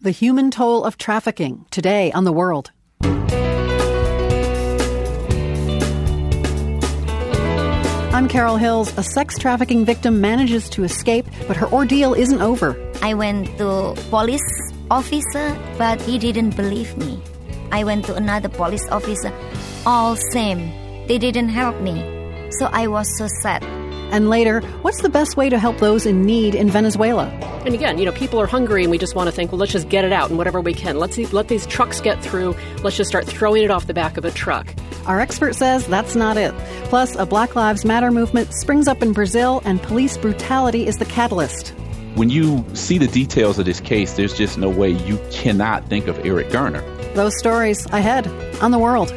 The human toll of trafficking, today on The World. I'm Carol Hills. A sex trafficking victim manages to escape, but her ordeal isn't over. I went to police officer, but he didn't believe me. I went to another police officer, all same. They didn't help me. So I was so sad. And later, what's the best way to help those in need in Venezuela? And again, people are hungry and we just want to think, well, let's just get it out in whatever we can. Let these trucks get through. Let's just start throwing it off the back of a truck. Our expert says that's not it. Plus, a Black Lives Matter movement springs up in Brazil and police brutality is the catalyst. When you see the details of this case, there's just no way you cannot think of Eric Garner. Those stories ahead on The World.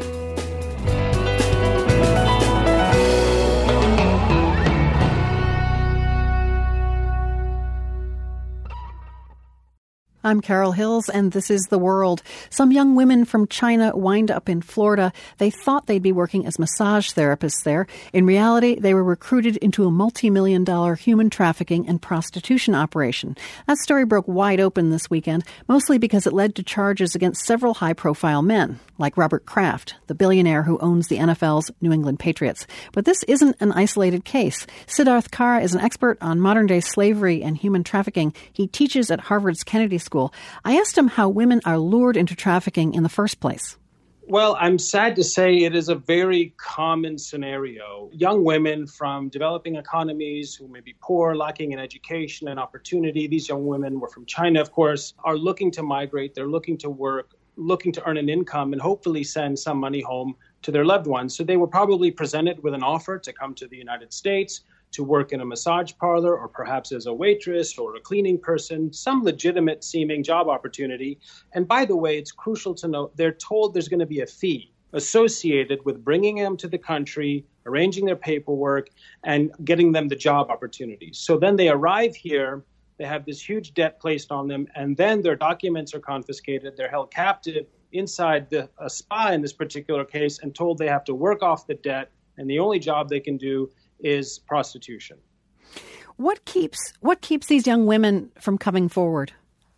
I'm Carol Hills, and this is The World. Some young women from China wind up in Florida. They thought they'd be working as massage therapists there. In reality, they were recruited into a multi-million-dollar human trafficking and prostitution operation. That story broke wide open this weekend, mostly because it led to charges against several high-profile men, like Robert Kraft, the billionaire who owns the NFL's New England Patriots. But this isn't an isolated case. Siddharth Kara is an expert on modern-day slavery and human trafficking. He teaches at Harvard's Kennedy School. I asked him how women are lured into trafficking in the first place. Well, I'm sad to say it is a very common scenario. Young women from developing economies who may be poor, lacking in education and opportunity, these young women were from China, of course, are looking to migrate. They're looking to work, looking to earn an income and hopefully send some money home to their loved ones. So they were probably presented with an offer to come to the United States, to work in a massage parlor or perhaps as a waitress or a cleaning person, some legitimate seeming job opportunity. And by the way, it's crucial to note they're told there's going to be a fee associated with bringing them to the country, arranging their paperwork, and getting them the job opportunities. So then they arrive here, they have this huge debt placed on them, and then their documents are confiscated. They're held captive inside a spa in this particular case and told they have to work off the debt, and the only job they can do is prostitution. What keeps these young women from coming forward?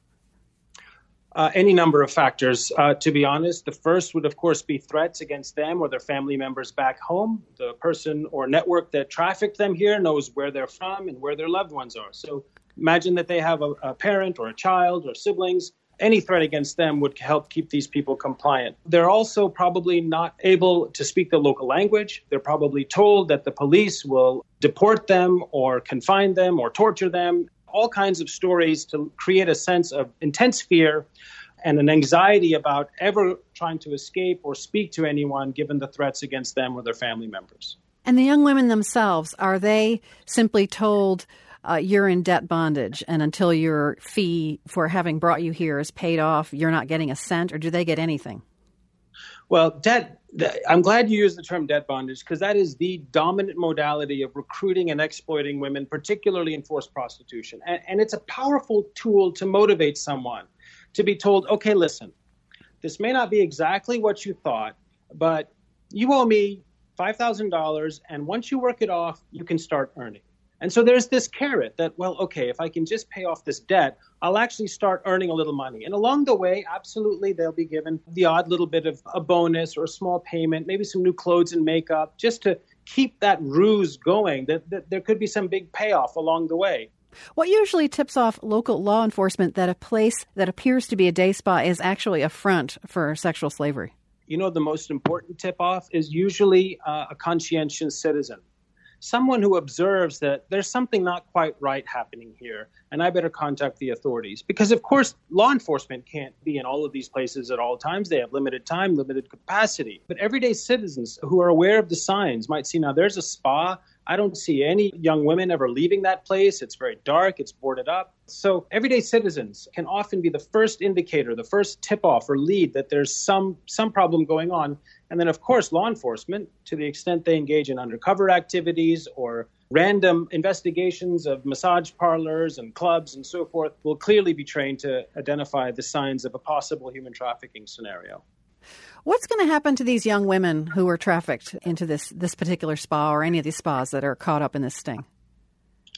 Any number of factors. To be honest, the first would, of course, be threats against them or their family members back home. The person or network that trafficked them here knows where they're from and where their loved ones are. So imagine that they have a parent or a child or siblings. Any threat against them would help keep these people compliant. They're also probably not able to speak the local language. They're probably told that the police will deport them or confine them or torture them. All kinds of stories to create a sense of intense fear and an anxiety about ever trying to escape or speak to anyone given the threats against them or their family members. And the young women themselves, are they simply told you're in debt bondage, and until your fee for having brought you here is paid off, you're not getting a cent, or do they get anything? Well, I'm glad you used the term debt bondage because that is the dominant modality of recruiting and exploiting women, particularly in forced prostitution. And it's a powerful tool to motivate someone to be told, okay, listen, this may not be exactly what you thought, but you owe me $5,000, and once you work it off, you can start earning. And so there's this carrot that, well, okay, if I can just pay off this debt, I'll actually start earning a little money. And along the way, absolutely, they'll be given the odd little bit of a bonus or a small payment, maybe some new clothes and makeup, just to keep that ruse going, that there could be some big payoff along the way. What usually tips off local law enforcement that a place that appears to be a day spa is actually a front for sexual slavery? You know, the most important tip-off is usually a conscientious citizen. Someone who observes that there's something not quite right happening here, and I better contact the authorities. Because, of course, law enforcement can't be in all of these places at all times. They have limited time, limited capacity. But everyday citizens who are aware of the signs might see, now there's a spa. I don't see any young women ever leaving that place. It's very dark. It's boarded up. So everyday citizens can often be the first indicator, the first tip-off or lead that there's some problem going on. And then, of course, law enforcement, to the extent they engage in undercover activities or random investigations of massage parlors and clubs and so forth, will clearly be trained to identify the signs of a possible human trafficking scenario. What's going to happen to these young women who were trafficked into this particular spa or any of these spas that are caught up in this sting?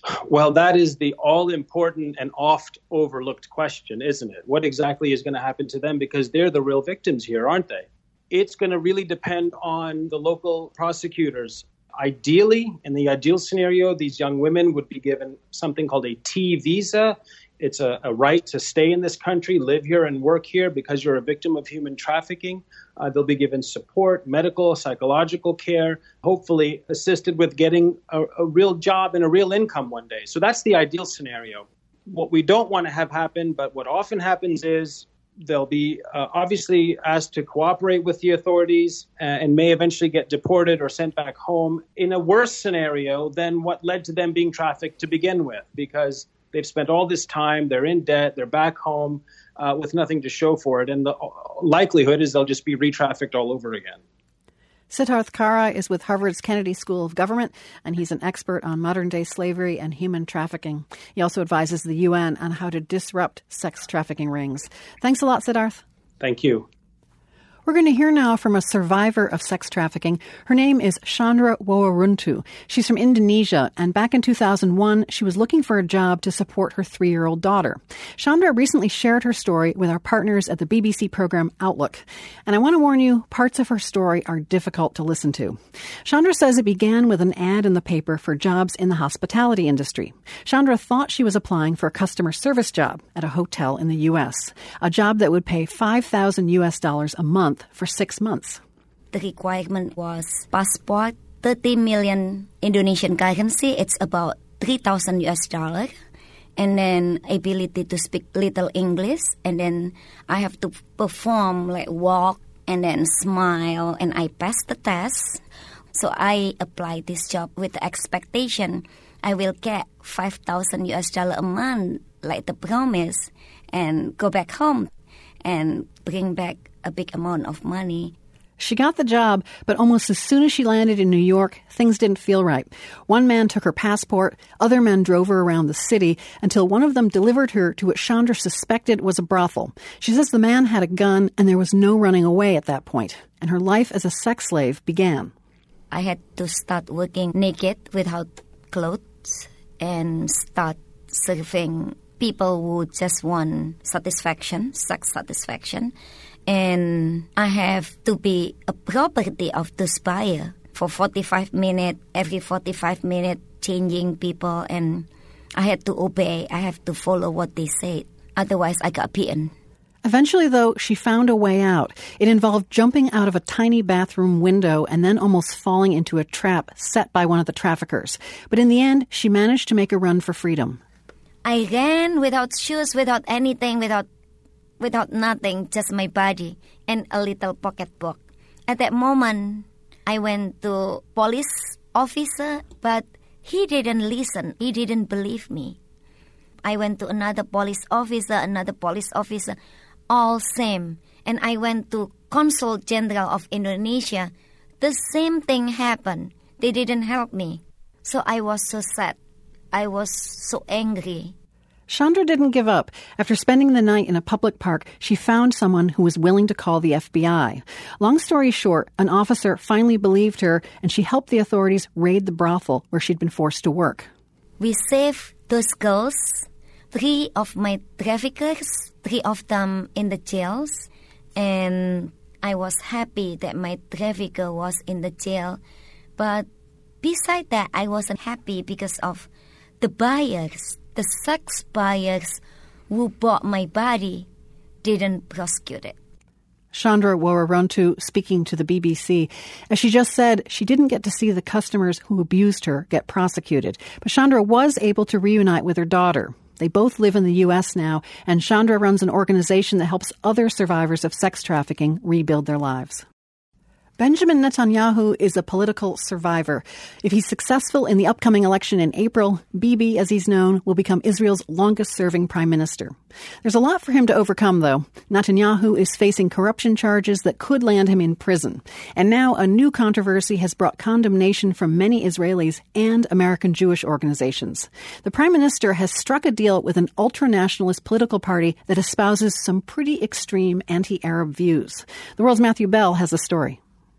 Well, that is the all-important and oft-overlooked question, isn't it? What exactly is going to happen to them? Because they're the real victims here, aren't they? It's going to really depend on the local prosecutors. Ideally, in the ideal scenario, these young women would be given something called a T visa. It's a right to stay in this country, live here and work here because you're a victim of human trafficking. They'll be given support, medical, psychological care, hopefully assisted with getting a real job and a real income one day. So that's the ideal scenario. What we don't want to have happen, but what often happens is they'll be obviously asked to cooperate with the authorities and may eventually get deported or sent back home in a worse scenario than what led to them being trafficked to begin with, because they've spent all this time, they're in debt, they're back home with nothing to show for it. And the likelihood is they'll just be re-trafficked all over again. Siddharth Kara is with Harvard's Kennedy School of Government, and he's an expert on modern-day slavery and human trafficking. He also advises the UN on how to disrupt sex trafficking rings. Thanks a lot, Siddharth. Thank you. We're going to hear now from a survivor of sex trafficking. Her name is Chandra Woworuntu. She's from Indonesia, and back in 2001, she was looking for a job to support her 3-year-old daughter. Chandra recently shared her story with our partners at the BBC program Outlook. And I want to warn you, parts of her story are difficult to listen to. Chandra says it began with an ad in the paper for jobs in the hospitality industry. Chandra thought she was applying for a customer service job at a hotel in the U.S., a job that would pay $5,000 a month for 6 months. The requirement was passport, 30 million Indonesian currency. It's about $3,000. And then ability to speak little English. And then I have to perform like walk and then smile. And I passed the test. So I applied this job with the expectation I will get $5,000 a month, like the promise, and go back home and bring back a big amount of money. She got the job, but almost as soon as she landed in New York, things didn't feel right. One man took her passport, other men drove her around the city, until one of them delivered her to what Chandra suspected was a brothel. She says the man had a gun, and there was no running away at that point, and her life as a sex slave began. I had to start working naked without clothes and start serving people who just want satisfaction, sex satisfaction. And I have to be a property of this buyer for 45 minutes, every 45 minutes, changing people. And I had to obey. I have to follow what they said. Otherwise, I got beaten. Eventually, though, she found a way out. It involved jumping out of a tiny bathroom window and then almost falling into a trap set by one of the traffickers. But in the end, she managed to make a run for freedom. I ran without shoes, without anything, without nothing, just my body and a little pocketbook. At that moment, I went to police officer, but he didn't listen. He didn't believe me. I went to another police officer, all same. And I went to Consul General of Indonesia. The same thing happened. They didn't help me. So I was so sad. I was so angry. Chandra didn't give up. After spending the night in a public park, she found someone who was willing to call the FBI. Long story short, an officer finally believed her, and she helped the authorities raid the brothel where she'd been forced to work. We saved those girls, 3 of my traffickers, 3 of them in the jails, and I was happy that my trafficker was in the jail. But besides that, I wasn't happy because of the buyers. The sex buyers who bought my body didn't prosecute it. Chandra Woworuntu speaking to the BBC. As she just said, she didn't get to see the customers who abused her get prosecuted. But Chandra was able to reunite with her daughter. They both live in the U.S. now, and Chandra runs an organization that helps other survivors of sex trafficking rebuild their lives. Benjamin Netanyahu is a political survivor. If he's successful in the upcoming election in April, Bibi, as he's known, will become Israel's longest-serving prime minister. There's a lot for him to overcome, though. Netanyahu is facing corruption charges that could land him in prison. And now a new controversy has brought condemnation from many Israelis and American Jewish organizations. The prime minister has struck a deal with an ultra-nationalist political party that espouses some pretty extreme anti-Arab views. The World's Matthew Bell has a story.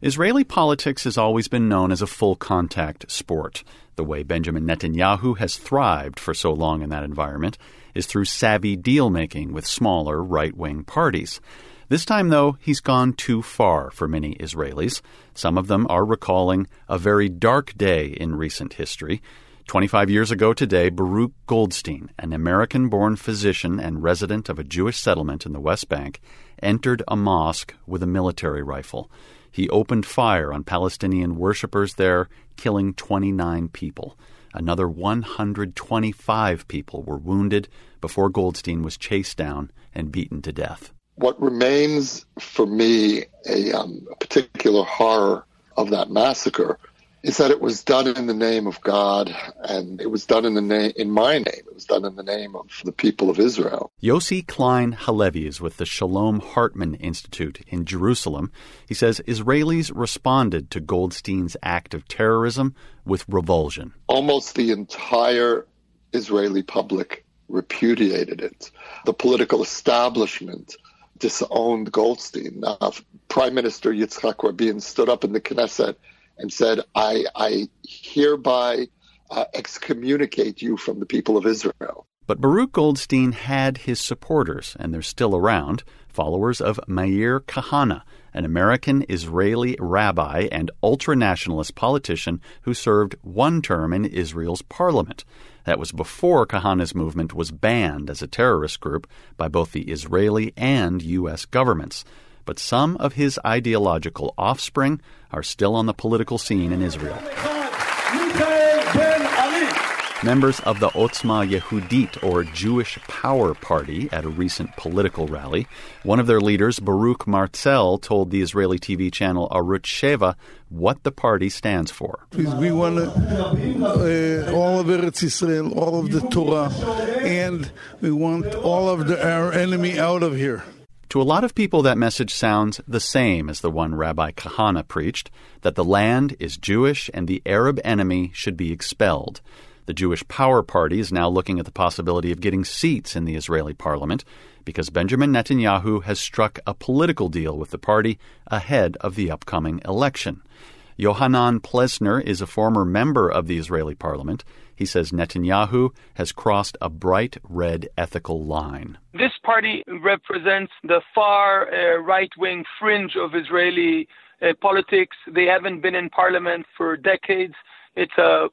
Israeli politics has always been known as a full-contact sport. The way Benjamin Netanyahu has thrived for so long in that environment is through savvy deal-making with smaller right-wing parties. This time, though, he's gone too far for many Israelis. Some of them are recalling a very dark day in recent history. 25 years ago today, Baruch Goldstein, an American-born physician and resident of a Jewish settlement in the West Bank, entered a mosque with a military rifle. He opened fire on Palestinian worshippers there, killing 29 people. Another 125 people were wounded before Goldstein was chased down and beaten to death. What remains for me a particular horror of that massacre is that it was done in the name of God, and it was done in my name. It was done in the name of the people of Israel. Yossi Klein Halevi is with the Shalom Hartman Institute in Jerusalem. He says Israelis responded to Goldstein's act of terrorism with revulsion. Almost the entire Israeli public repudiated it. The political establishment disowned Goldstein. Prime Minister Yitzhak Rabin stood up in the Knesset and said, I hereby excommunicate you from the people of Israel. But Baruch Goldstein had his supporters, and they're still around, followers of Meir Kahane, an American-Israeli rabbi and ultra-nationalist politician who served one term in Israel's parliament. That was before Kahane's movement was banned as a terrorist group by both the Israeli and U.S. governments. But some of his ideological offspring are still on the political scene in Israel. Members of the Otzma Yehudit, or Jewish Power Party, at a recent political rally. One of their leaders, Baruch Marzel, told the Israeli TV channel Arutz Sheva what the party stands for. We want all of Eretz Yisrael, all of the Torah, and we want all of our enemy out of here. To a lot of people, that message sounds the same as the one Rabbi Kahane preached, that the land is Jewish and the Arab enemy should be expelled. The Jewish Power Party is now looking at the possibility of getting seats in the Israeli parliament because Benjamin Netanyahu has struck a political deal with the party ahead of the upcoming election. Yohanan Plesner is a former member of the Israeli parliament. He says Netanyahu has crossed a bright red ethical line. This party represents the far right-wing fringe of Israeli politics. They haven't been in parliament for decades. It's a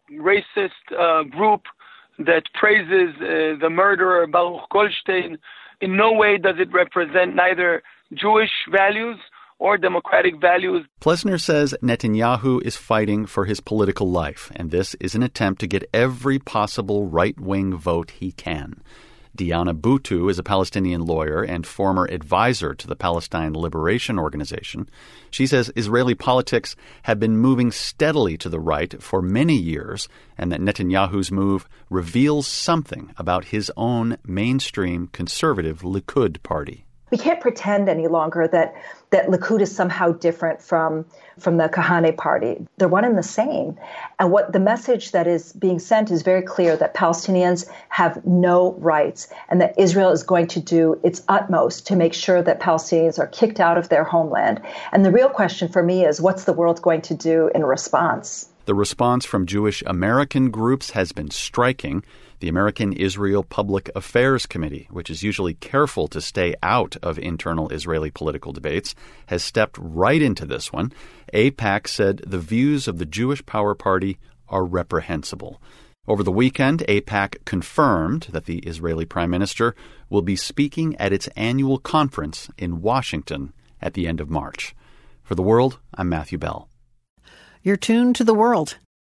racist group that praises the murderer Baruch Goldstein. In no way does it represent neither Jewish values or democratic values. Plesner says Netanyahu is fighting for his political life, and this is an attempt to get every possible right-wing vote he can. Diana Boutou is a Palestinian lawyer and former advisor to the Palestine Liberation Organization. She says Israeli politics have been moving steadily to the right for many years, and that Netanyahu's move reveals something about his own mainstream conservative Likud party. We can't pretend any longer that Likud is somehow different from the Kahane party. They're one and the same. And what the message that is being sent is very clear, that Palestinians have no rights and that Israel is going to do its utmost to make sure that Palestinians are kicked out of their homeland. And the real question for me is, what's the world going to do in response? The response from Jewish American groups has been striking. The American Israel Public Affairs Committee, which is usually careful to stay out of internal Israeli political debates, has stepped right into this one. AIPAC said the views of the Jewish Power Party are reprehensible. Over the weekend, AIPAC confirmed that the Israeli Prime Minister will be speaking at its annual conference in Washington at the end of March. For The World, I'm Matthew Bell. You're tuned to The World.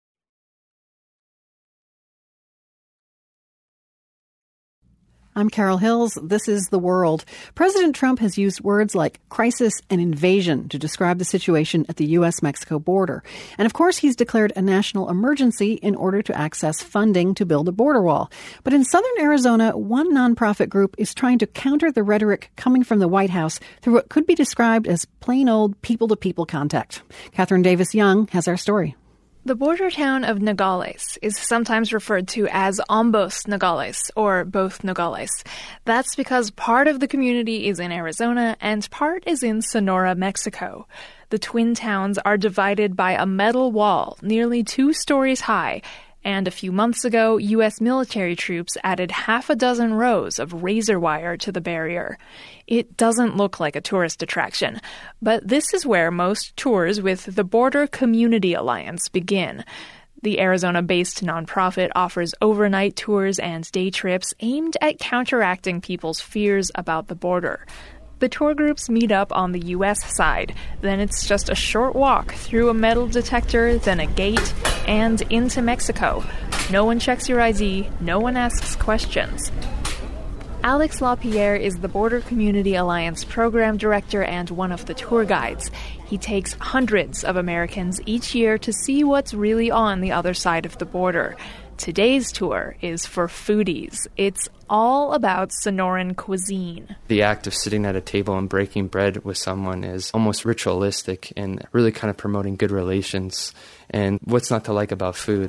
I'm Carol Hills. This is The World. President Trump has used words like crisis and invasion to describe the situation at the U.S.-Mexico border. And of course, he's declared a national emergency in order to access funding to build a border wall. But in southern Arizona, one nonprofit group is trying to counter the rhetoric coming from the White House through what could be described as plain old people-to-people contact. Catherine Davis Young has our story. The border town of Nogales is sometimes referred to as Ambos Nogales, or both Nogales. That's because part of the community is in Arizona and part is in Sonora, Mexico. The twin towns are divided by a metal wall nearly 2 stories high, and a few months ago, U.S. military troops added 6 rows of razor wire to the barrier. It doesn't look like a tourist attraction, but this is where most tours with the Border Community Alliance begin. The Arizona-based nonprofit offers overnight tours and day trips aimed at counteracting people's fears about the border. The tour groups meet up on the U.S. side. Then it's just a short walk through a metal detector, then a gate, and into Mexico. No one checks your ID, no one asks questions. Alex LaPierre is the Border Community Alliance program director and one of the tour guides. He takes hundreds of Americans each year to see what's really on the other side of the border. Today's tour is for foodies. It's all about Sonoran cuisine. The act of sitting at a table and breaking bread with someone is almost ritualistic and really kind of promoting good relations. And what's not to like about food?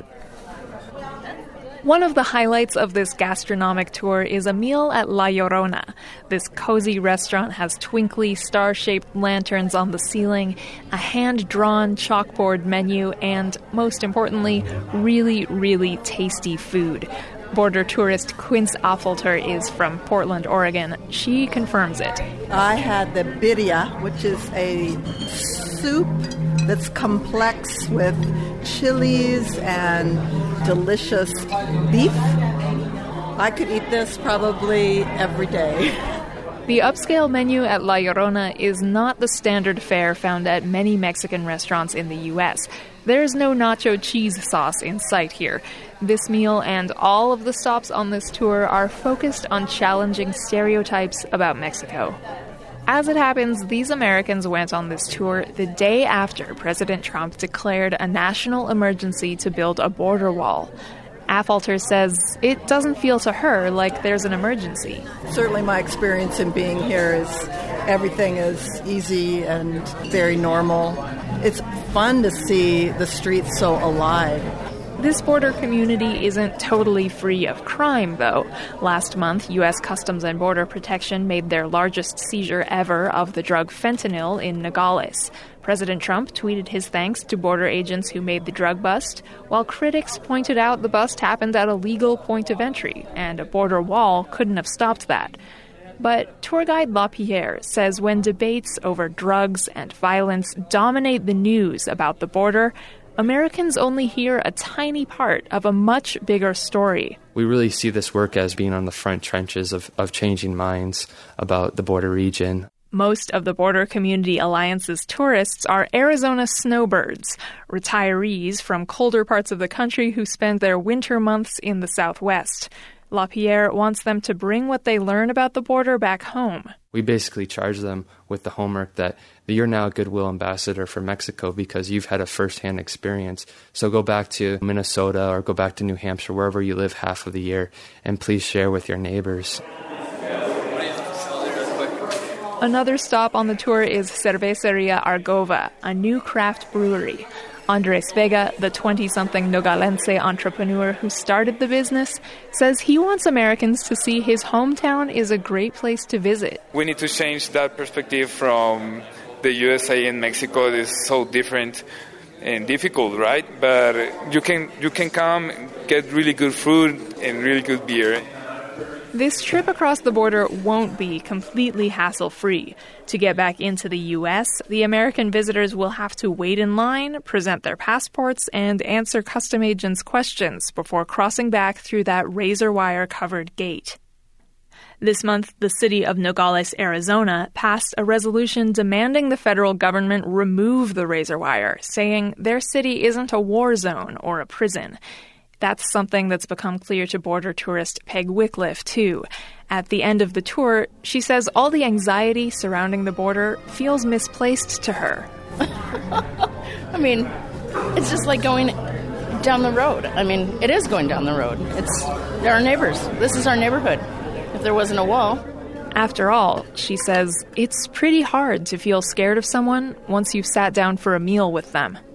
One of the highlights of this gastronomic tour is a meal at La Llorona. This cozy restaurant has twinkly, star-shaped lanterns on the ceiling, a hand-drawn chalkboard menu, and, most importantly, really, really tasty food. Border tourist Quince Affolter is from Portland, Oregon. She confirms it. I had the birria, which is a soup that's complex with chilies and delicious beef. I could eat this probably every day. The upscale menu at La Llorona is not the standard fare found at many Mexican restaurants in the U.S. There's no nacho cheese sauce in sight here. This meal and all of the stops on this tour are focused on challenging stereotypes about Mexico. As it happens, these Americans went on this tour the day after President Trump declared a national emergency to build a border wall. Affolter says it doesn't feel to her like there's an emergency. Certainly my experience in being here is everything is easy and very normal. It's fun to see the streets so alive. This border community isn't totally free of crime, though. Last month, U.S. Customs and Border Protection made their largest seizure ever of the drug fentanyl in Nogales. President Trump tweeted his thanks to border agents who made the drug bust, while critics pointed out the bust happened at a legal point of entry, and a border wall couldn't have stopped that. But tour guide LaPierre says when debates over drugs and violence dominate the news about the border, Americans only hear a tiny part of a much bigger story. We really see this work as being on the front trenches of changing minds about the border region. Most of the Border Community Alliance's tourists are Arizona snowbirds, retirees from colder parts of the country who spend their winter months in the Southwest. LaPierre wants them to bring what they learn about the border back home. We basically charge them with the homework that you're now a goodwill ambassador for Mexico because you've had a first-hand experience. So go back to Minnesota or go back to New Hampshire, wherever you live half of the year, and please share with your neighbors. Another stop on the tour is Cerveceria Argova, a new craft brewery. Andres Vega, the 20-something Nogalense entrepreneur who started the business, says he wants Americans to see his hometown is a great place to visit. We need to change that perspective from the USA and Mexico. It is so different and difficult, right? But you can come, get really good food and really good beer. This trip across the border won't be completely hassle-free. To get back into the U.S., the American visitors will have to wait in line, present their passports, and answer custom agents' questions before crossing back through that razor wire-covered gate. This month, the city of Nogales, Arizona, passed a resolution demanding the federal government remove the razor wire, saying their city isn't a war zone or a prison. That's something that's become clear to border tourist Peg Wycliffe, too. At the end of the tour, she says all the anxiety surrounding the border feels misplaced to her. I mean, it's just like going down the road. I mean, it is going down the road. They're our neighbors. This is our neighborhood. If there wasn't a wall. After all, she says, it's pretty hard to feel scared of someone once you've sat down for a meal with them.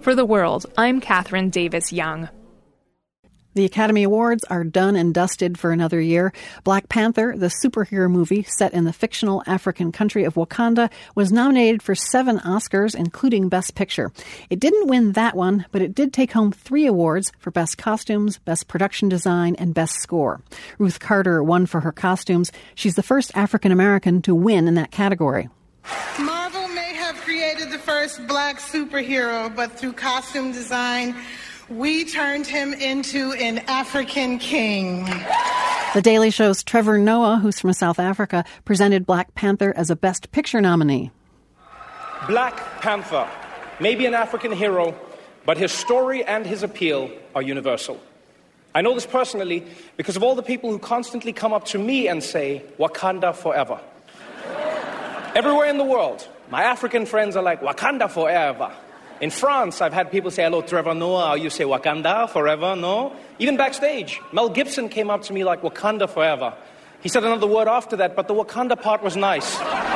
For The World, I'm Catherine Davis Young. The Academy Awards are done and dusted for another year. Black Panther, the superhero movie set in the fictional African country of Wakanda, was nominated for 7 Oscars, including Best Picture. It didn't win that one, but it did take home 3 awards for Best Costumes, Best Production Design, and Best Score. Ruth Carter won for her costumes. She's the first African American to win in that category. Marvel may have created the first black superhero, but through costume design, we turned him into an African king. The Daily Show's Trevor Noah, who's from South Africa, presented Black Panther as a Best Picture nominee. Black Panther may be an African hero, but his story and his appeal are universal. I know this personally because of all the people who constantly come up to me and say, Wakanda forever. Everywhere in the world, my African friends are like, Wakanda forever. In France, I've had people say, hello, Trevor Noah, you say Wakanda forever, no? Even backstage, Mel Gibson came up to me like Wakanda forever. He said another word after that, but the Wakanda part was nice.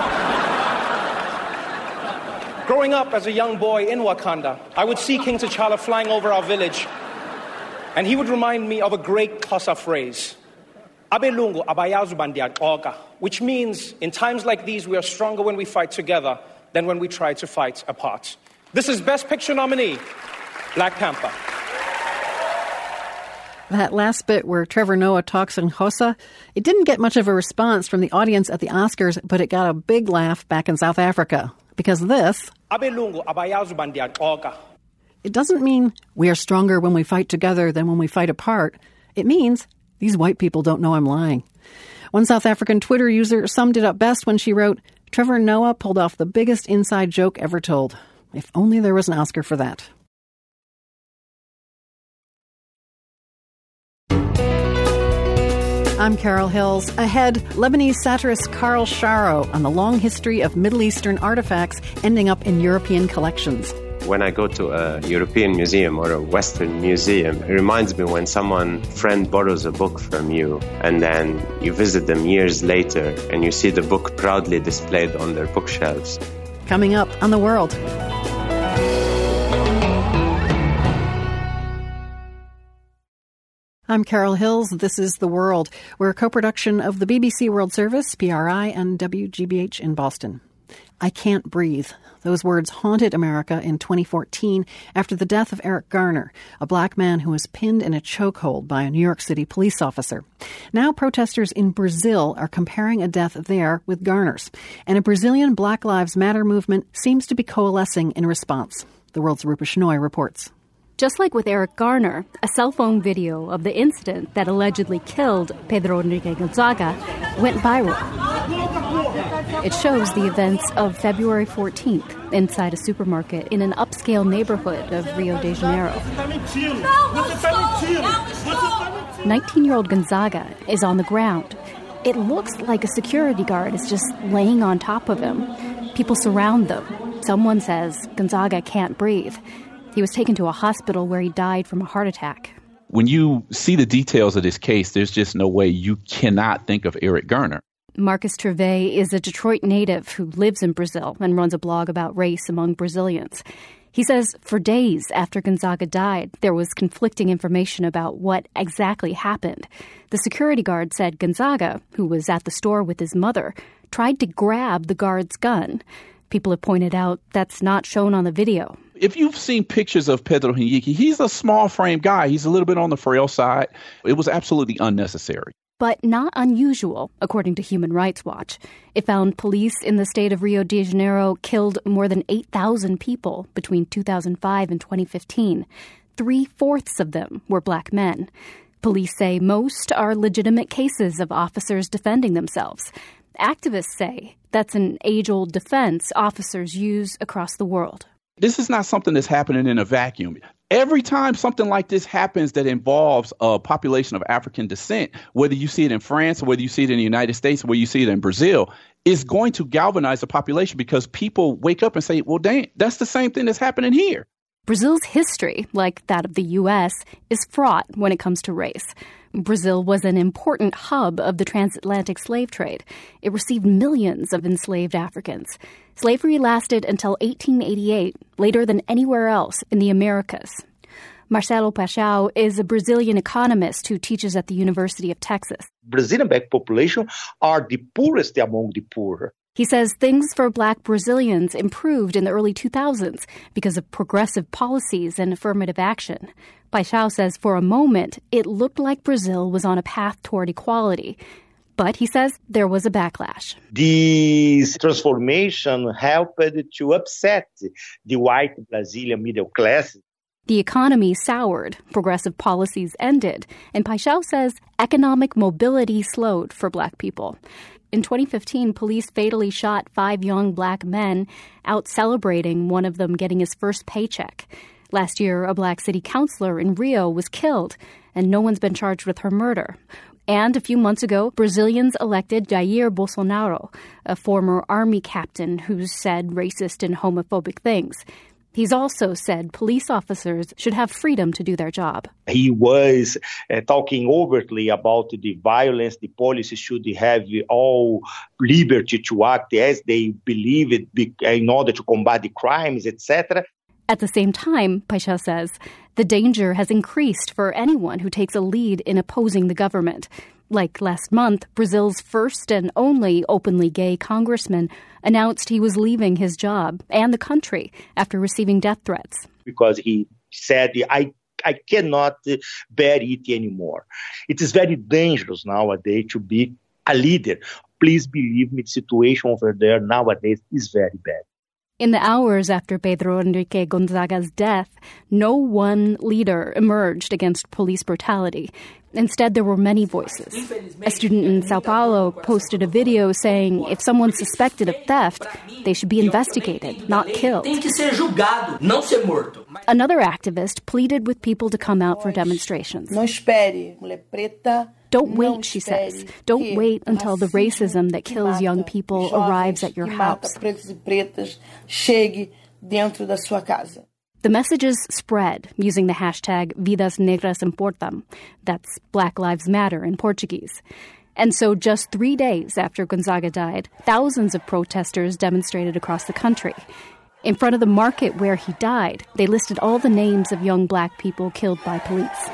Growing up as a young boy in Wakanda, I would see King T'Challa flying over our village, and he would remind me of a great Xhosa phrase, Abelungu abayazu bandiaqoka, which means, in times like these, we are stronger when we fight together than when we try to fight apart. This is Best Picture nominee, Black Panther. That last bit where Trevor Noah talks in Xhosa, it didn't get much of a response from the audience at the Oscars, but it got a big laugh back in South Africa. Because this, it doesn't mean we are stronger when we fight together than when we fight apart. It means these white people don't know I'm lying. One South African Twitter user summed it up best when she wrote, Trevor Noah pulled off the biggest inside joke ever told. If only there was an Oscar for that. I'm Carol Hills. Ahead, Lebanese satirist Carl Sharo on the long history of Middle Eastern artifacts ending up in European collections. When I go to a European museum or a Western museum, it reminds me when friend borrows a book from you and then you visit them years later and you see the book proudly displayed on their bookshelves. Coming up on The World. I'm Carol Hills. This is The World. We're a co-production of the BBC World Service, PRI, and WGBH in Boston. I can't breathe. Those words haunted America in 2014 after the death of Eric Garner, a black man who was pinned in a chokehold by a New York City police officer. Now protesters in Brazil are comparing a death there with Garner's, and a Brazilian Black Lives Matter movement seems to be coalescing in response. The World's Rupa Shenoy reports. Just like with Eric Garner, a cell phone video of the incident that allegedly killed Pedro Henrique Gonzaga went viral. It shows the events of February 14th inside a supermarket in an upscale neighborhood of Rio de Janeiro. 19-year-old Gonzaga is on the ground. It looks like a security guard is just laying on top of him. People surround them. Someone says Gonzaga can't breathe. He was taken to a hospital where he died from a heart attack. When you see the details of this case, there's just no way you cannot think of Eric Garner. Marcus Trevay is a Detroit native who lives in Brazil and runs a blog about race among Brazilians. He says for days after Gonzaga died, there was conflicting information about what exactly happened. The security guard said Gonzaga, who was at the store with his mother, tried to grab the guard's gun. People have pointed out that's not shown on the video. If you've seen pictures of Pedro Henrique, he's a small frame guy. He's a little bit on the frail side. It was absolutely unnecessary. But not unusual, according to Human Rights Watch. It found police in the state of Rio de Janeiro killed more than 8,000 people between 2005 and 2015. 3/4 of them were black men. Police say most are legitimate cases of officers defending themselves. Activists say that's an age-old defense officers use across the world. This is not something that's happening in a vacuum. Every time something like this happens that involves a population of African descent, whether you see it in France, or whether you see it in the United States, or whether you see it in Brazil, it's going to galvanize the population because people wake up and say, well, dang, that's the same thing that's happening here. Brazil's history, like that of the U.S., is fraught when it comes to race. Brazil was an important hub of the transatlantic slave trade. It received millions of enslaved Africans. Slavery lasted until 1888, later than anywhere else in the Americas. Marcelo Paixão is a Brazilian economist who teaches at the University of Texas. Brazilian black population are the poorest among the poor. He says things for black Brazilians improved in the early 2000s because of progressive policies and affirmative action. Paixão says for a moment, it looked like Brazil was on a path toward equality. But he says there was a backlash. This transformation helped to upset the white Brazilian middle class. The economy soured, progressive policies ended, and Paixão says economic mobility slowed for black people. In 2015, police fatally shot 5 young black men out celebrating one of them getting his first paycheck. Last year, a black city councilor in Rio was killed, and no one's been charged with her murder. And a few months ago, Brazilians elected Jair Bolsonaro, a former army captain who said racist and homophobic things. He's also said police officers should have freedom to do their job. He was talking overtly about the violence. The police should have all liberty to act as they believe it in order to combat the crimes, etc. At the same time, Paixão says, the danger has increased for anyone who takes a lead in opposing the government. Like last month, Brazil's first and only openly gay congressman announced he was leaving his job and the country after receiving death threats. Because he said, I cannot bear it anymore. It is very dangerous nowadays to be a leader. Please believe me, the situation over there nowadays is very bad. In the hours after Pedro Henrique Gonzaga's death, no one leader emerged against police brutality. Instead, there were many voices. A student in Sao Paulo posted a video saying if someone's suspected of theft, they should be investigated, not killed. Another activist pleaded with people to come out for demonstrations. Don't wait, she says. Don't wait until the racism that kills young people arrives at your house. The messages spread using the hashtag Vidas Negras Importam. That's Black Lives Matter in Portuguese. And so just 3 days after Gonzaga died, thousands of protesters demonstrated across the country. In front of the market where he died, they listed all the names of young black people killed by police.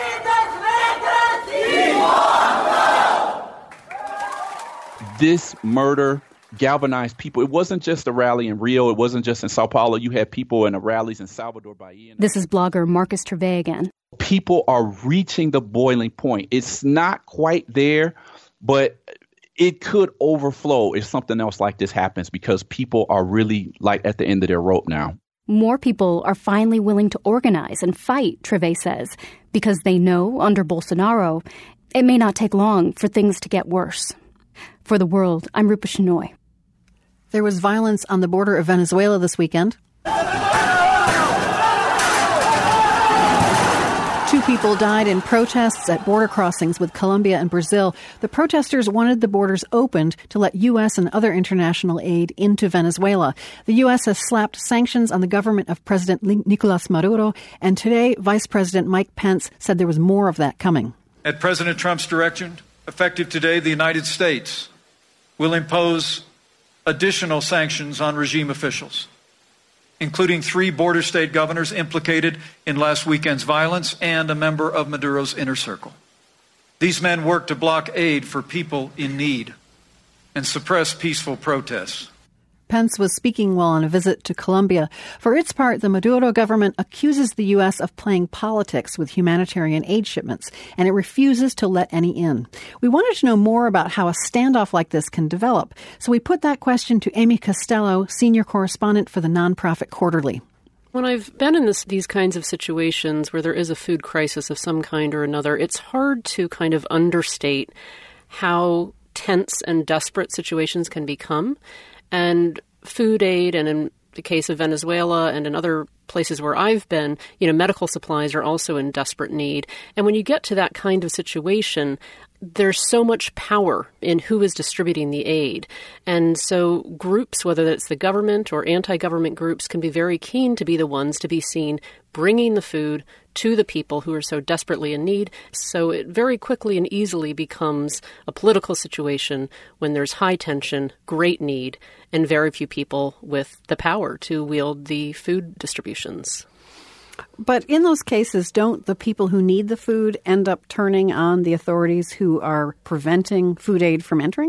This murder galvanized people. It wasn't just a rally in Rio. It wasn't just in Sao Paulo. You had people in the rallies in Salvador Bahia. This is blogger Marcus Trevay again. People are reaching the boiling point. It's not quite there, but it could overflow if something else like this happens because people are really like at the end of their rope now. More people are finally willing to organize and fight, Trevay says, because they know under Bolsonaro, it may not take long for things to get worse. For The World, I'm Rupa Shenoy. There was violence on the border of Venezuela this weekend. 2 people died in protests at border crossings with Colombia and Brazil. The protesters wanted the borders opened to let U.S. and other international aid into Venezuela. The U.S. has slapped sanctions on the government of President Nicolas Maduro, and today Vice President Mike Pence said there was more of that coming. At President Trump's direction, effective today, the United States will impose additional sanctions on regime officials, including 3 border state governors implicated in last weekend's violence and a member of Maduro's inner circle. These men worked to block aid for people in need and suppress peaceful protests. Pence was speaking while on a visit to Colombia. For its part, the Maduro government accuses the U.S. of playing politics with humanitarian aid shipments, and it refuses to let any in. We wanted to know more about how a standoff like this can develop, so we put that question to Amy Costello, senior correspondent for the nonprofit Quarterly. When I've been in these kinds of situations where there is a food crisis of some kind or another, it's hard to kind of understate how tense and desperate situations can become. And food aid, and in the case of Venezuela and in other places where I've been, medical supplies are also in desperate need. And when you get to that kind of situation, there's so much power in who is distributing the aid. And so groups, whether it's the government or anti-government groups, can be very keen to be the ones to be seen bringing the food to the people who are so desperately in need. So it very quickly and easily becomes a political situation when there's high tension, great need, and very few people with the power to wield the food distributions. But in those cases, don't the people who need the food end up turning on the authorities who are preventing food aid from entering?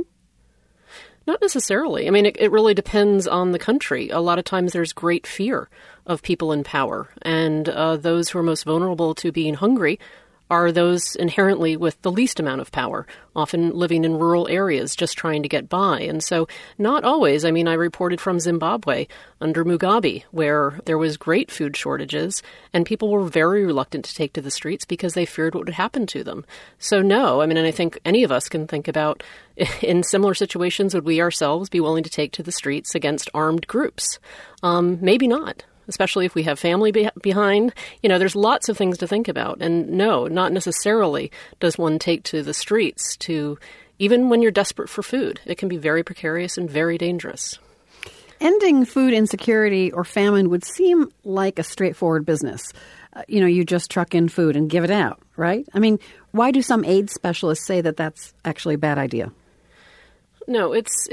Not necessarily. I mean, it really depends on the country. A lot of times there's great fear of people in power, and those who are most vulnerable to being hungry are those inherently with the least amount of power, often living in rural areas just trying to get by. And so not always. I mean, I reported from Zimbabwe under Mugabe, where there was great food shortages, and people were very reluctant to take to the streets because they feared what would happen to them. So no, I mean, and I think any of us can think about, in similar situations, would we ourselves be willing to take to the streets against armed groups? Maybe not. Especially if we have family behind. You know, there's lots of things to think about. And no, not necessarily does one take to the streets to, even when you're desperate for food. It can be very precarious and very dangerous. Ending food insecurity or famine would seem like a straightforward business. You just truck in food and give it out, right? I mean, why do some aid specialists say that that's actually a bad idea? No, it's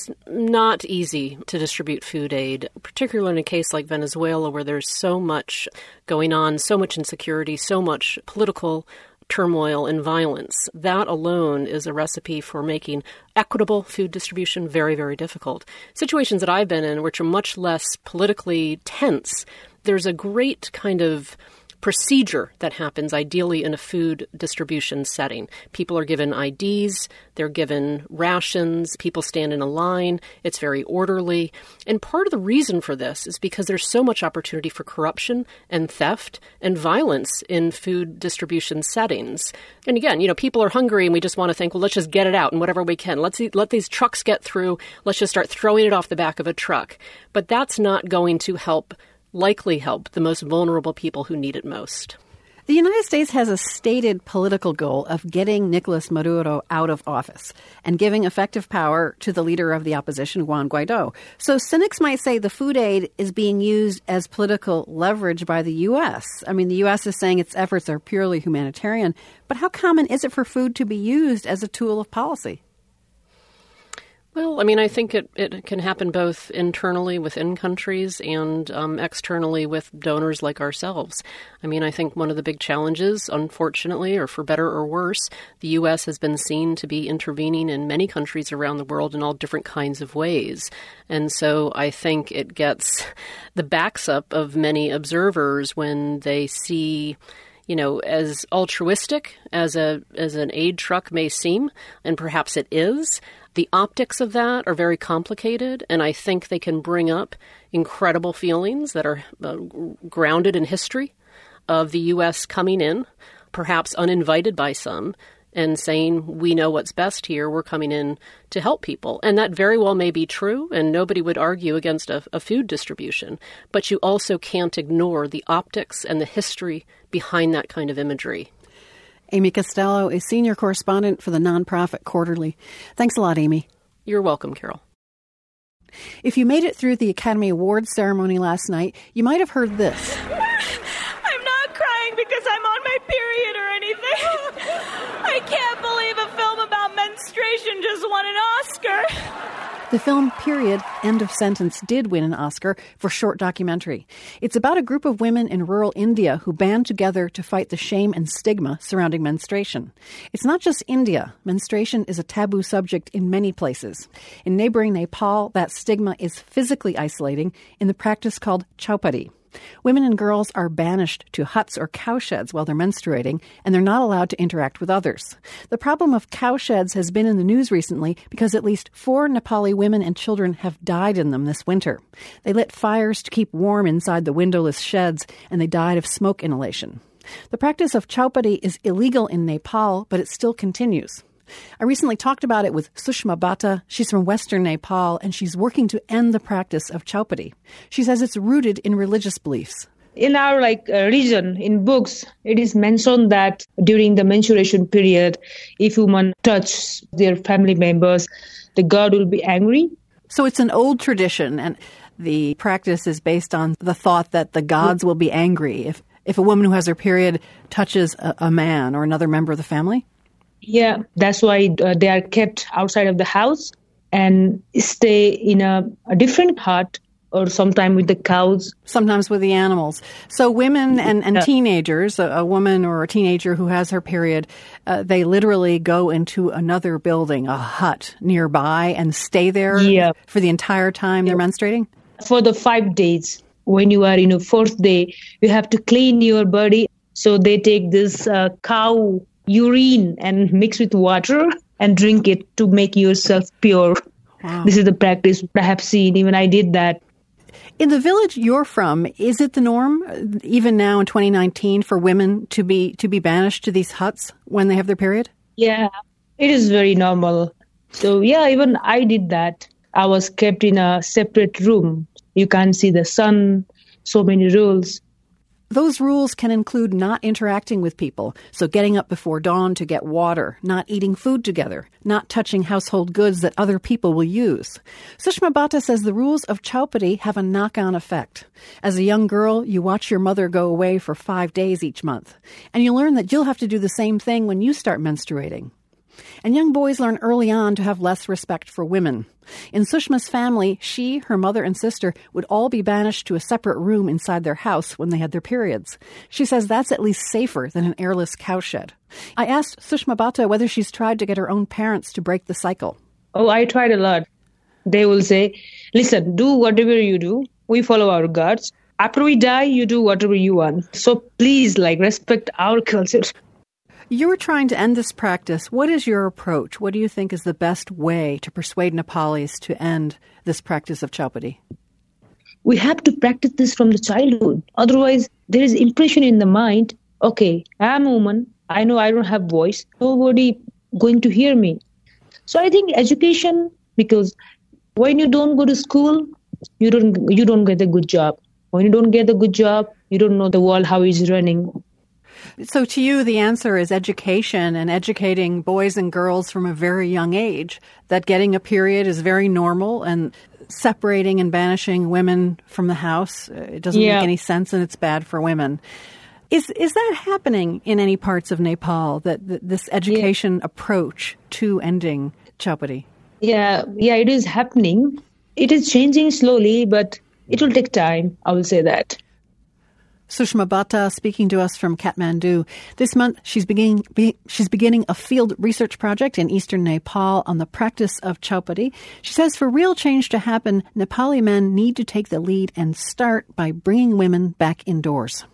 not easy to distribute food aid, particularly in a case like Venezuela where there's so much going on, so much insecurity, so much political turmoil and violence. That alone is a recipe for making equitable food distribution very, very difficult. Situations that I've been in, which are much less politically tense, there's a great kind of procedure that happens ideally in a food distribution setting. People are given IDs, they're given rations, people stand in a line, it's very orderly. And part of the reason for this is because there's so much opportunity for corruption and theft and violence in food distribution settings. And again, people are hungry and we just want to think, well, let's just get it out in whatever we can. Let these trucks get through. Let's just start throwing it off the back of a truck. But that's not going to likely help the most vulnerable people who need it most. The United States has a stated political goal of getting Nicolas Maduro out of office and giving effective power to the leader of the opposition, Juan Guaido. So cynics might say the food aid is being used as political leverage by the U.S. I mean, the U.S. is saying its efforts are purely humanitarian, but how common is it for food to be used as a tool of policy? Well, I mean, I think it can happen both internally within countries and externally with donors like ourselves. I mean, I think one of the big challenges, unfortunately, or for better or worse, the U.S. has been seen to be intervening in many countries around the world in all different kinds of ways. And so I think it gets the backs up of many observers when they see, as altruistic as an aid truck may seem, and perhaps it is, the optics of that are very complicated, and I think they can bring up incredible feelings that are grounded in history of the U.S. coming in, perhaps uninvited by some, and saying, we know what's best here, we're coming in to help people. And that very well may be true, and nobody would argue against a food distribution. But you also can't ignore the optics and the history behind that kind of imagery. Amy Costello is senior correspondent for the nonprofit Quarterly. Thanks a lot, Amy. You're welcome, Carol. If you made it through the Academy Awards ceremony last night, you might have heard this. I'm not crying because I'm on my period or anything. I can't believe a film about menstruation just won an Oscar. The film, Period, End of Sentence, did win an Oscar for short documentary. It's about a group of women in rural India who band together to fight the shame and stigma surrounding menstruation. It's not just India. Menstruation is a taboo subject in many places. In neighboring Nepal, that stigma is physically isolating in the practice called chaupadi. Women and girls are banished to huts or cowsheds while they're menstruating, and they're not allowed to interact with others. The problem of cowsheds has been in the news recently because at least 4 Nepali women and children have died in them this winter. They lit fires to keep warm inside the windowless sheds, and they died of smoke inhalation. The practice of chaupadi is illegal in Nepal, but it still continues. I recently talked about it with Sushma Bhatta. She's from Western Nepal, and she's working to end the practice of chaupadi. She says it's rooted in religious beliefs. In our region, in books, it is mentioned that during the menstruation period, if women touch their family members, the god will be angry. So it's an old tradition, and the practice is based on the thought that the gods will be angry if a woman who has her period touches a man or another member of the family? Yeah, that's why they are kept outside of the house and stay in a different hut, or sometimes with the cows. Sometimes with the animals. So women and teenagers, a woman or a teenager who has her period, they literally go into another building, a hut nearby, and stay there for the entire time they're menstruating? For the 5 days. When you are in a 4th day, you have to clean your body. So they take this cow urine and mix with water and drink it to make yourself pure. Wow. This is the practice I have seen. Even I did that. In the village you're from, is it the norm, even now in 2019, for women to be banished to these huts when they have their period? Yeah, it is very normal. So yeah, even I did that. I was kept in a separate room. You can't see the sun, so many rules. Those rules can include not interacting with people, so getting up before dawn to get water, not eating food together, not touching household goods that other people will use. Sushma Bhatta says the rules of Chaupadi have a knock-on effect. As a young girl, you watch your mother go away for 5 days each month, and you learn that you'll have to do the same thing when you start menstruating. And young boys learn early on to have less respect for women. In Sushma's family, she, her mother, and sister would all be banished to a separate room inside their house when they had their periods. She says that's at least safer than an airless cowshed. I asked Sushma Bhatta whether she's tried to get her own parents to break the cycle. Oh, I tried a lot. They will say, listen, do whatever you do. We follow our gods. After we die, you do whatever you want. So please, respect our culture. You're trying to end this practice. What is your approach? What do you think is the best way to persuade Nepalis to end this practice of Chaupadi? We have to practice this from the childhood. Otherwise, there is impression in the mind, okay, I'm a woman. I know I don't have voice. Nobody going to hear me. So I think education, because when you don't go to school, you don't get a good job. When you don't get a good job, you don't know the world, how it's running. So to you, the answer is education and educating boys and girls from a very young age that getting a period is very normal and separating and banishing women from the house, it doesn't make any sense and it's bad for women. Is that happening in any parts of Nepal, that this education approach to ending Chaupadi? Yeah, it is happening. It is changing slowly, but it will take time, I will say that. Sushma Bhatta speaking to us from Kathmandu. This month, she's beginning a field research project in eastern Nepal on the practice of Chaupadi. She says for real change to happen, Nepali men need to take the lead and start by bringing women back indoors.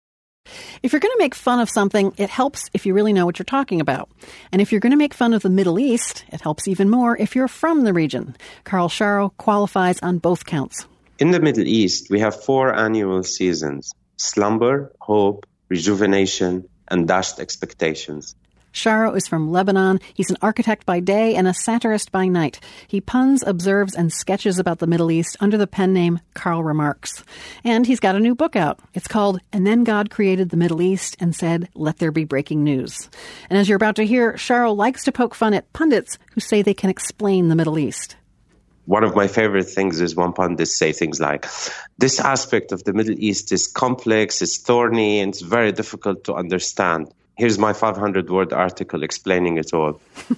If you're going to make fun of something, it helps if you really know what you're talking about. And if you're going to make fun of the Middle East, it helps even more if you're from the region. Carl Sharo qualifies on both counts. In the Middle East, we have 4 annual seasons: slumber, hope, rejuvenation, and dashed expectations. Sharo is from Lebanon. He's an architect by day and a satirist by night. He puns, observes, and sketches about the Middle East under the pen name Karl Remarks. And he's got a new book out. It's called And Then God Created the Middle East and Said, Let There Be Breaking News. And as you're about to hear, Sharo likes to poke fun at pundits who say they can explain the Middle East. One of my favorite things is when pundits say things like, this aspect of the Middle East is complex, it's thorny, and it's very difficult to understand. Here's my 500-word article explaining it all.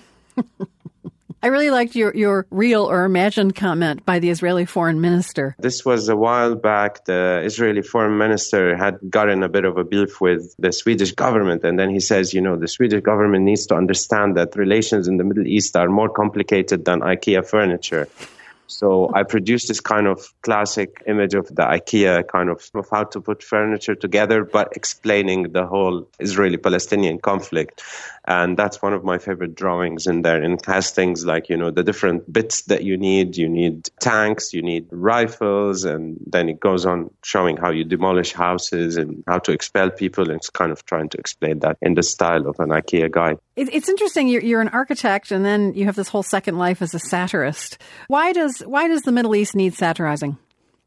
I really liked your real or imagined comment by the Israeli foreign minister. This was a while back. The Israeli foreign minister had gotten a bit of a beef with the Swedish government. And then he says, the Swedish government needs to understand that relations in the Middle East are more complicated than IKEA furniture. So I produced this kind of classic image of the IKEA kind of how to put furniture together, but explaining the whole Israeli-Palestinian conflict. And that's one of my favorite drawings in there. And it has things like, the different bits that you need. You need tanks, you need rifles, and then it goes on showing how you demolish houses and how to expel people. And it's kind of trying to explain that in the style of an IKEA guy. It's interesting. You're an architect, and then you have this whole second life as a satirist. Why does the Middle East need satirizing?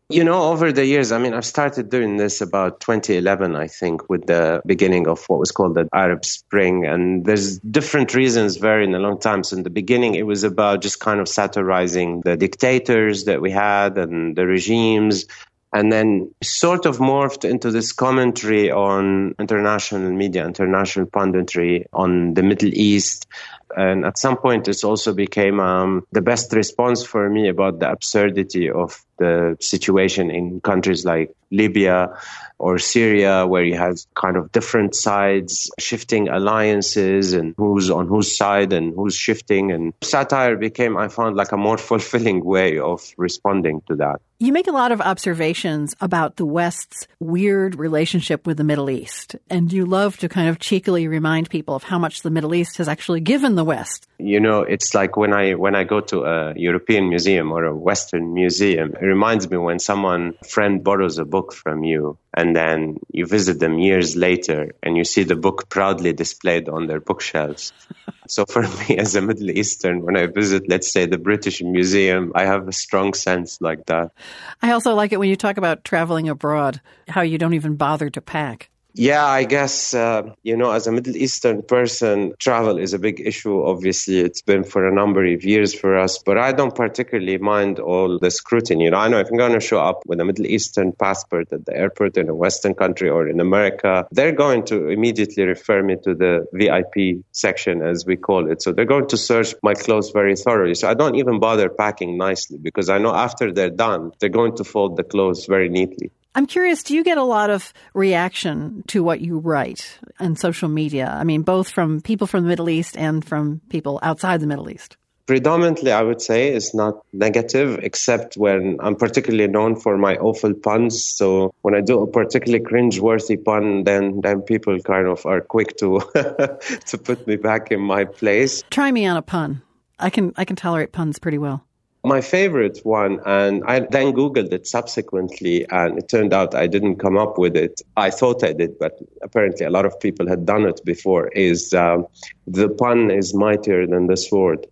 Over the years, I've started doing this about 2011, I think, with the beginning of what was called the Arab Spring. And there's different reasons varying a long time. So in the beginning, it was about just kind of satirizing the dictators that we had and the regimes. And then sort of morphed into this commentary on international media, international punditry on the Middle East. And at some point, this also became the best response for me about the absurdity of the situation in countries like Libya or Syria, where you have kind of different sides, shifting alliances, and who's on whose side and who's shifting. And satire became, I found, like a more fulfilling way of responding to that. You make a lot of observations about the West's weird relationship with the Middle East, and you love to kind of cheekily remind people of how much the Middle East has actually given the West. It's like when I go to a European museum or a Western museum, it reminds me when a friend borrows a book from you and then you visit them years later and you see the book proudly displayed on their bookshelves. So for me as a Middle Eastern, when I visit, let's say, the British Museum, I have a strong sense like that. I also like it when you talk about traveling abroad, how you don't even bother to pack. Yeah, I guess, as a Middle Eastern person, travel is a big issue. Obviously, it's been for a number of years for us, but I don't particularly mind all the scrutiny. I know if I'm going to show up with a Middle Eastern passport at the airport in a Western country or in America, they're going to immediately refer me to the VIP section, as we call it. So they're going to search my clothes very thoroughly. So I don't even bother packing nicely because I know after they're done, they're going to fold the clothes very neatly. I'm curious, do you get a lot of reaction to what you write on social media? Both from people from the Middle East and from people outside the Middle East. Predominantly, I would say it's not negative, except when I'm particularly known for my awful puns. So when I do a particularly cringe-worthy pun, then people kind of are quick to to put me back in my place. Try me on a pun. I can tolerate puns pretty well. My favorite one, and I then Googled it subsequently, and it turned out I didn't come up with it. I thought I did, but apparently a lot of people had done it before, is the pun is mightier than the sword.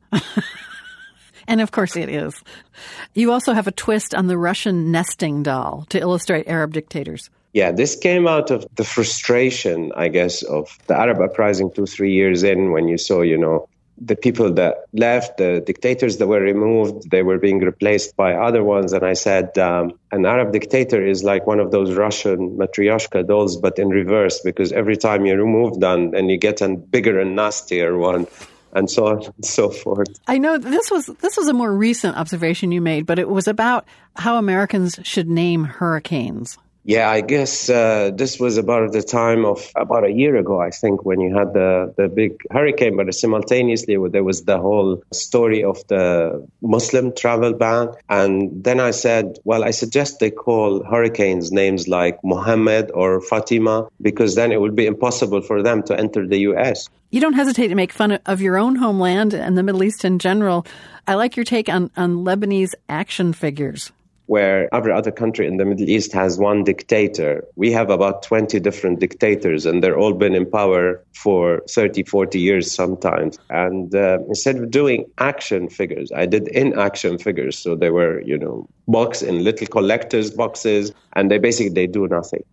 And of course it is. You also have a twist on the Russian nesting doll to illustrate Arab dictators. Yeah, this came out of the frustration, I guess, of the Arab uprising 2-3 years in, when you saw, the people that left, the dictators that were removed, they were being replaced by other ones. And I said, an Arab dictator is like one of those Russian Matryoshka dolls, but in reverse, because every time you remove them, and you get a bigger and nastier one, and so on and so forth. I know this was a more recent observation you made, but it was about how Americans should name hurricanes. Yeah, I guess this was about the time of about a year ago, I think, when you had the big hurricane, but simultaneously there was the whole story of the Muslim travel ban. And then I said, well, I suggest they call hurricanes names like Mohammed or Fatima, because then it would be impossible for them to enter the U.S. You don't hesitate to make fun of your own homeland and the Middle East in general. I like your take on Lebanese action figures. Where every other country in the Middle East has one dictator. We have about 20 different dictators, and they're all been in power for 30, 40 years sometimes. And instead of doing action figures, I did in-action figures. So they were, boxed in little collector's boxes, and they do nothing.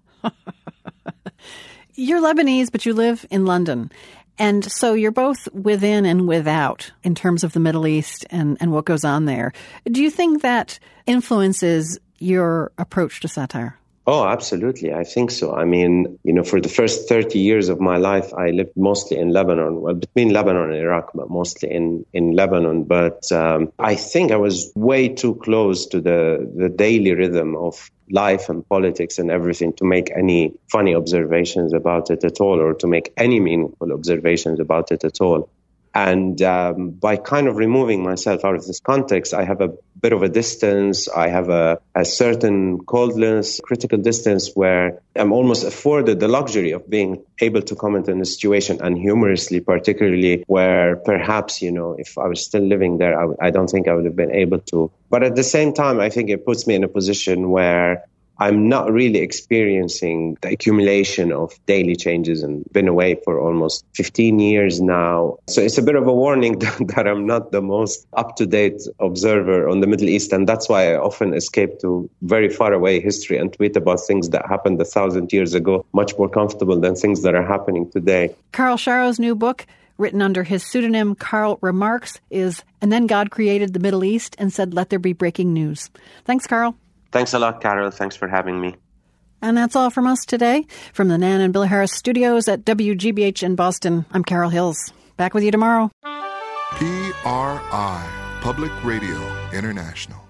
You're Lebanese, but you live in London. And so you're both within and without in terms of the Middle East and what goes on there. Do you think that influences your approach to satire? Oh, absolutely. I think so. For the first 30 years of my life, I lived mostly in Lebanon, between Lebanon and Iraq, but mostly in Lebanon. But I think I was way too close to the daily rhythm of life and politics and everything to make any funny observations about it at all, or to make any meaningful observations about it at all. And by kind of removing myself out of this context, I have a bit of a distance. I have a certain coldness, critical distance, where I'm almost afforded the luxury of being able to comment on the situation, and humorously, particularly where perhaps, if I was still living there, I don't think I would have been able to. But at the same time, I think it puts me in a position where I'm not really experiencing the accumulation of daily changes and been away for almost 15 years now. So it's a bit of a warning that I'm not the most up-to-date observer on the Middle East. And that's why I often escape to very far away history and tweet about things that happened 1,000 years ago, much more comfortable than things that are happening today. Carl Sharrow's new book, written under his pseudonym Karl Remarks, is And Then God Created the Middle East and Said, Let There Be Breaking News. Thanks, Carl. Thanks a lot, Carol. Thanks for having me. And that's all from us today. From the Nan and Bill Harris studios at WGBH in Boston, I'm Carol Hills. Back with you tomorrow. PRI, Public Radio International.